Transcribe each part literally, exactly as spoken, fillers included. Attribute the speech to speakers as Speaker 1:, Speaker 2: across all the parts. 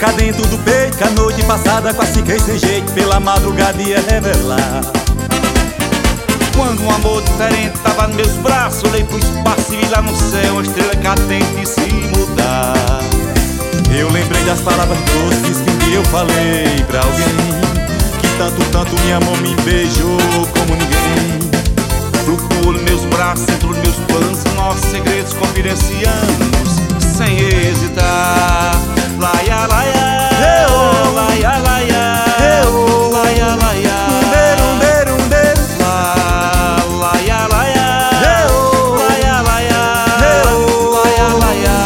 Speaker 1: cá dentro do peito, que a noite passada quase fiquei sem jeito, pela madrugada ia revelar.
Speaker 2: Quando um amor diferente tava nos meus braços, olhei pro espaço e vi lá no céu uma estrela cadente se mudar.
Speaker 1: Eu lembrei das palavras doces que um dia eu falei pra alguém, que tanto, tanto me amou, me beijou como ninguém.
Speaker 2: Flutuou nos meus braços, entre os meus planos, nossos segredos confidenciamos, sem hesitar. Laia, laia,
Speaker 1: eu,
Speaker 2: laia, laia,
Speaker 1: eu,
Speaker 2: laia, laia,
Speaker 1: um beijo, um beijo,
Speaker 2: la, laia, laia,
Speaker 1: eu,
Speaker 2: laia, laia,
Speaker 1: eu,
Speaker 2: laia, laia.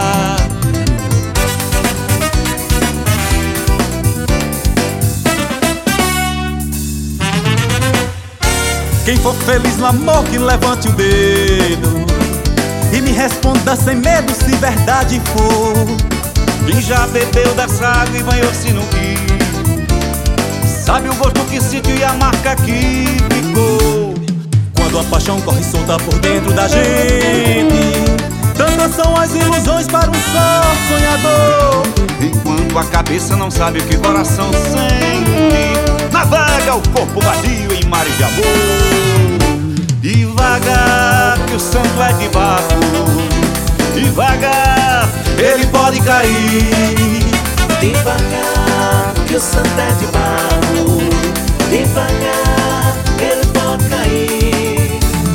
Speaker 1: Quem for feliz no amor que levante o dedo e me responda sem medo se verdade for.
Speaker 2: Quem já bebeu dessa água e banhou-se no rio sabe o gosto que sentiu e a marca que ficou.
Speaker 1: Quando a paixão corre solta por dentro da gente, tantas são as ilusões para um só sonhador.
Speaker 2: Enquanto a cabeça não sabe o que o coração sente, navega o corpo vadio em mares de amor. Devagar que o santo é de barro, devagar ele pode cair.
Speaker 3: Devagar que o santo é de barro, devagar ele pode cair.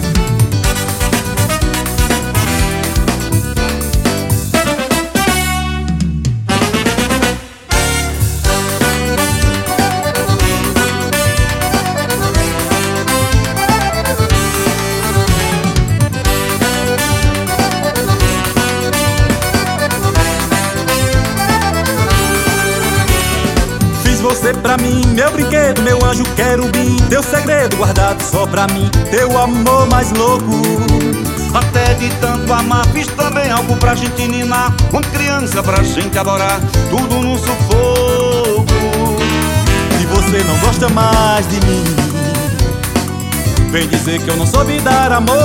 Speaker 1: Você pra mim, meu brinquedo, meu anjo querubim, teu segredo guardado só pra mim, teu amor mais louco.
Speaker 2: Até de tanto amar, fiz também algo pra gente ninar, uma criança pra gente adorar, tudo no sufoco.
Speaker 1: E você não gosta mais de mim, vem dizer que eu não soube dar amor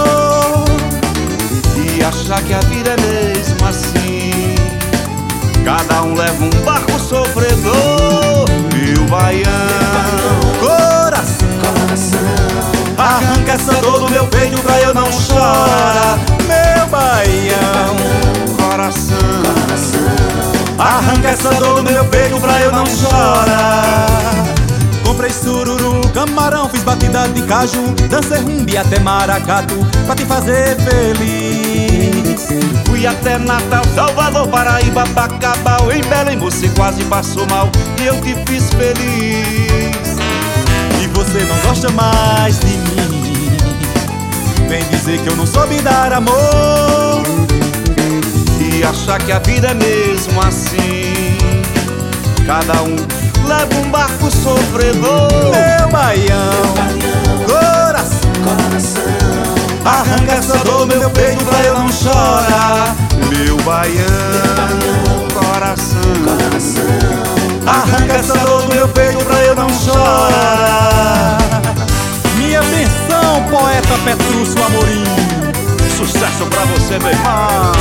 Speaker 2: e achar que a vida é mesmo assim. Cada um leva um barco sofredor. E o baião,
Speaker 1: coração,
Speaker 3: Coração,
Speaker 1: arranca essa dor do meu peito pra eu não chorar. Meu baião,
Speaker 2: coração,
Speaker 3: coração,
Speaker 1: arranca essa dor do meu peito pra eu não chorar. Comprei sururu, camarão, fiz batida de caju, dancei rumbi até maracatu pra te fazer feliz.
Speaker 2: fui até Natal, Salvador, Paraíba, Bacabal, em Belém você quase passou mal e eu te fiz feliz.
Speaker 1: E você não gosta mais de mim, vem dizer que eu não soube dar amor
Speaker 2: e achar que a vida é mesmo assim. Cada um leva um barco sofredor.
Speaker 1: Meu baião, coração,
Speaker 3: coração,
Speaker 1: arranca essa dor do meu peito pra eu não chorar.
Speaker 2: Meu baião, coração,
Speaker 3: coração,
Speaker 1: arranca essa dor do meu peito pra eu não chorar. Minha benção, poeta Petrúcio Amorim.
Speaker 2: sucesso pra você, meu irmão.